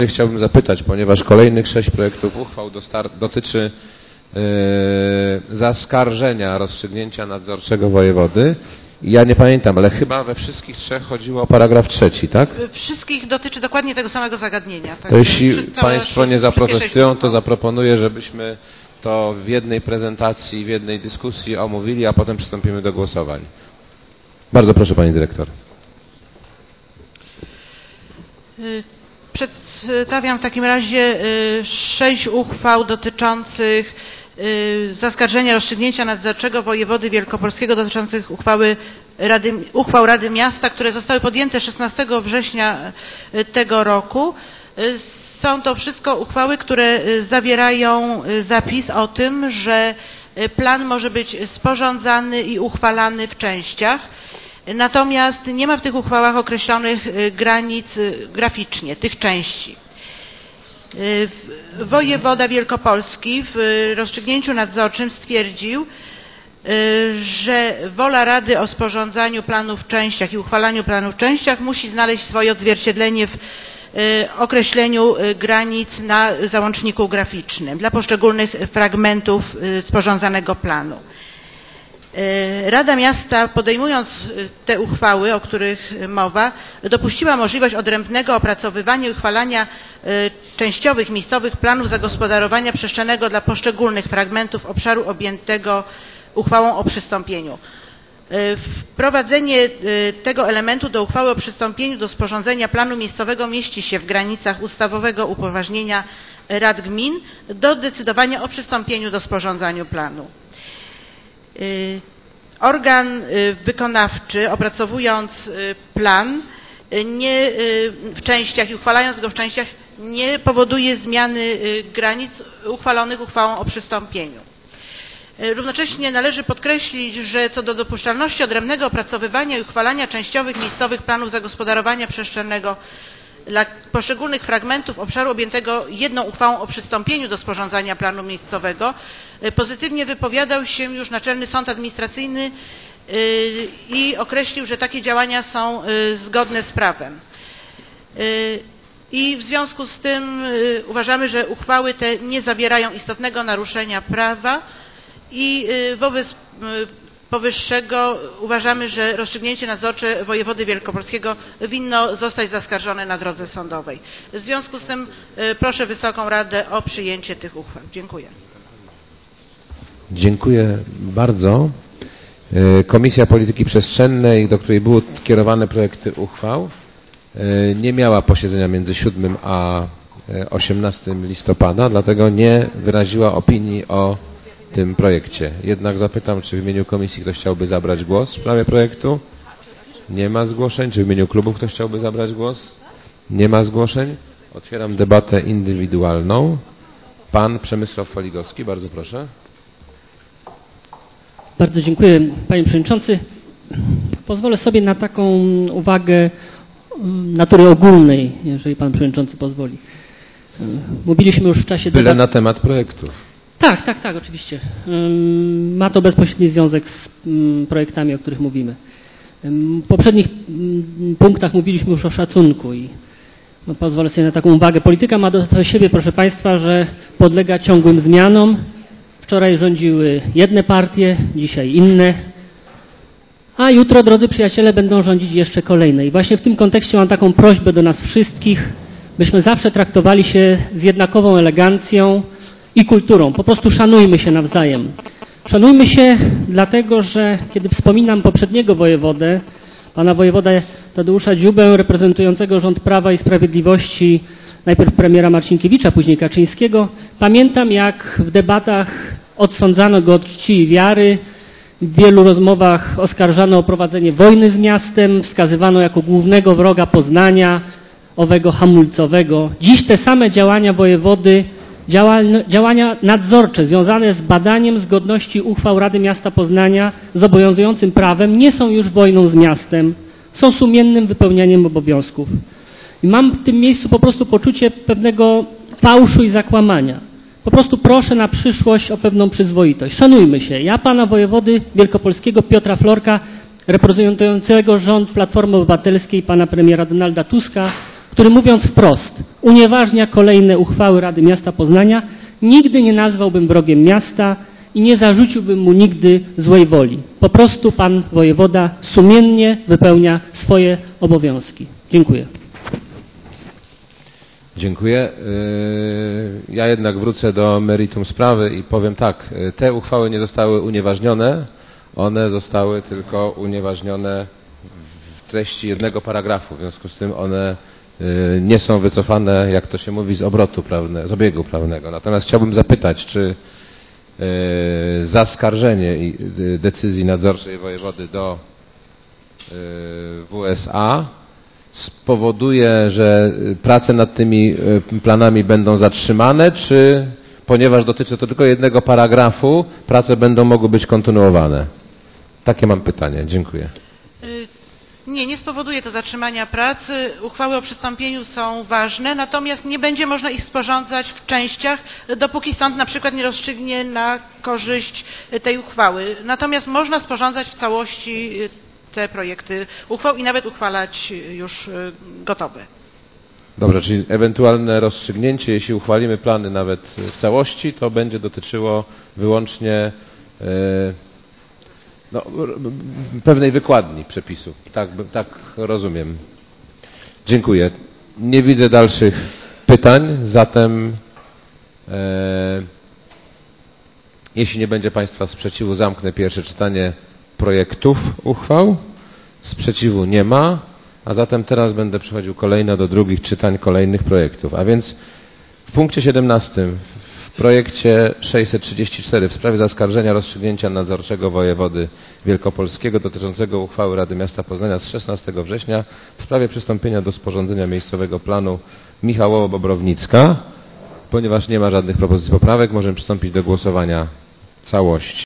chciałbym zapytać, ponieważ kolejnych 6 projektów uchwał dotyczy zaskarżenia rozstrzygnięcia nadzorczego wojewody. Ja nie pamiętam, ale chyba we wszystkich 3 chodziło o paragraf 3, tak? Wszystkich dotyczy dokładnie tego samego zagadnienia. Tak? To jeśli Państwo nie zaprotestują, to zaproponuję, żebyśmy to w jednej prezentacji, w jednej dyskusji omówili, a potem przystąpimy do głosowań. Bardzo proszę, Pani Dyrektor. Przedstawiam w takim razie 6 uchwał dotyczących zaskarżenia rozstrzygnięcia nadzorczego wojewody wielkopolskiego dotyczących uchwał Rady Miasta, które zostały podjęte 16 września tego roku. Są to wszystko uchwały, które zawierają zapis o tym, że plan może być sporządzany i uchwalany w częściach. Natomiast nie ma w tych uchwałach określonych granic graficznie tych części. Wojewoda wielkopolski w rozstrzygnięciu nadzorczym stwierdził, że wola Rady o sporządzaniu planu w częściach i uchwalaniu planu w częściach musi znaleźć swoje odzwierciedlenie w określeniu granic na załączniku graficznym dla poszczególnych fragmentów sporządzanego planu. Rada Miasta, podejmując te uchwały, o których mowa, dopuściła możliwość odrębnego opracowywania i uchwalania częściowych miejscowych planów zagospodarowania przestrzennego dla poszczególnych fragmentów obszaru objętego uchwałą o przystąpieniu. Wprowadzenie tego elementu do uchwały o przystąpieniu do sporządzenia planu miejscowego mieści się w granicach ustawowego upoważnienia rad gmin do decydowania o przystąpieniu do sporządzania planu. Organ wykonawczy, opracowując plan w częściach i uchwalając go w częściach, nie powoduje zmiany granic uchwalonych uchwałą o przystąpieniu. Równocześnie należy podkreślić, że co do dopuszczalności odrębnego opracowywania i uchwalania częściowych miejscowych planów zagospodarowania przestrzennego dla poszczególnych fragmentów obszaru objętego jedną uchwałą o przystąpieniu do sporządzania planu miejscowego pozytywnie wypowiadał się już Naczelny Sąd Administracyjny i określił, że takie działania są zgodne z prawem. I w związku z tym uważamy, że uchwały te nie zawierają istotnego naruszenia prawa i wobec powyższego uważamy, że rozstrzygnięcie nadzorcze wojewody wielkopolskiego winno zostać zaskarżone na drodze sądowej. W związku z tym proszę Wysoką Radę o przyjęcie tych uchwał. Dziękuję. Dziękuję bardzo. Komisja Polityki Przestrzennej, do której były kierowane projekty uchwał, nie miała posiedzenia między 7 a 18 listopada, dlatego nie wyraziła opinii o tym projekcie. Jednak zapytam, czy w imieniu komisji ktoś chciałby zabrać głos w sprawie projektu? Nie ma zgłoszeń. Czy w imieniu klubu ktoś chciałby zabrać głos? Nie ma zgłoszeń. Otwieram debatę indywidualną. Pan Przemysław Foligowski, bardzo proszę. Bardzo dziękuję, Panie Przewodniczący. Pozwolę sobie na taką uwagę natury ogólnej, jeżeli Pan Przewodniczący pozwoli. Mówiliśmy już w czasie debaty na temat projektu. Tak, oczywiście. Ma to bezpośredni związek z projektami, o których mówimy. W poprzednich punktach mówiliśmy już o szacunku i pozwolę sobie na taką uwagę. Polityka ma do siebie, proszę Państwa, że podlega ciągłym zmianom. Wczoraj rządziły jedne partie, dzisiaj inne, a jutro, drodzy przyjaciele, będą rządzić jeszcze kolejne. I właśnie w tym kontekście mam taką prośbę do nas wszystkich, byśmy zawsze traktowali się z jednakową elegancją i kulturą. Po prostu szanujmy się nawzajem. Szanujmy się dlatego, że kiedy wspominam poprzedniego wojewodę, pana wojewodę Tadeusza Dziubę, reprezentującego rząd Prawa i Sprawiedliwości, najpierw premiera Marcinkiewicza, później Kaczyńskiego, pamiętam, jak w debatach odsądzano go od czci i wiary, w wielu rozmowach oskarżano o prowadzenie wojny z miastem, wskazywano jako głównego wroga Poznania, owego hamulcowego. Dziś te same działania wojewody, działania nadzorcze związane z badaniem zgodności uchwał Rady Miasta Poznania z obowiązującym prawem nie są już wojną z miastem, są sumiennym wypełnianiem obowiązków. I mam w tym miejscu po prostu poczucie pewnego fałszu i zakłamania. Po prostu proszę na przyszłość o pewną przyzwoitość. Szanujmy się. Ja pana wojewody wielkopolskiego Piotra Florka, reprezentującego rząd Platformy Obywatelskiej, pana premiera Donalda Tuska, który, mówiąc wprost, unieważnia kolejne uchwały Rady Miasta Poznania, nigdy nie nazwałbym wrogiem miasta i nie zarzuciłbym mu nigdy złej woli. Po prostu pan wojewoda sumiennie wypełnia swoje obowiązki. Dziękuję. Dziękuję. Ja jednak wrócę do meritum sprawy i powiem tak. Te uchwały nie zostały unieważnione. One zostały tylko unieważnione w treści jednego paragrafu. W związku z tym one nie są wycofane, jak to się mówi, z obrotu prawnego, z obiegu prawnego. Natomiast chciałbym zapytać, czy zaskarżenie decyzji nadzorczej wojewody do WSA spowoduje, że prace nad tymi planami będą zatrzymane, czy ponieważ dotyczy to tylko jednego paragrafu, prace będą mogły być kontynuowane? Takie mam pytanie. Dziękuję. Nie spowoduje to zatrzymania prac. Uchwały o przystąpieniu są ważne, natomiast nie będzie można ich sporządzać w częściach, dopóki sąd na przykład nie rozstrzygnie na korzyść tej uchwały. Natomiast można sporządzać w całości te projekty uchwał i nawet uchwalać już gotowe. Dobrze, czyli ewentualne rozstrzygnięcie, jeśli uchwalimy plany nawet w całości, to będzie dotyczyło wyłącznie pewnej wykładni przepisu. Tak rozumiem. Dziękuję. Nie widzę dalszych pytań, zatem jeśli nie będzie Państwa sprzeciwu, zamknę pierwsze czytanie projektów uchwał. Sprzeciwu nie ma, a zatem teraz będę przechodził kolejno do drugich czytań kolejnych projektów. A więc w punkcie 17 w projekcie 634 w sprawie zaskarżenia rozstrzygnięcia nadzorczego wojewody wielkopolskiego dotyczącego uchwały Rady Miasta Poznania z 16 września w sprawie przystąpienia do sporządzenia miejscowego planu Michałowo-Bobrownicka. Ponieważ nie ma żadnych propozycji poprawek, możemy przystąpić do głosowania całości.